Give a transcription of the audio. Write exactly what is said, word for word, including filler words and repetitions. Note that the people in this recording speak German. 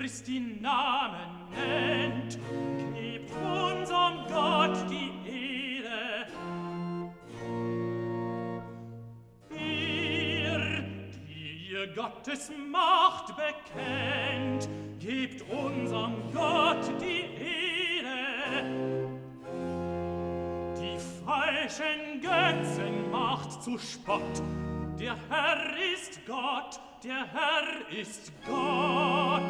Christi Namen nennt, gebt unserm Gott die Ehre. Ihr, die ihr Gottes Macht bekennt, gebt unserm Gott die Ehre. Die falschen Götzen macht zu Spott, der Herr ist Gott, der Herr ist Gott.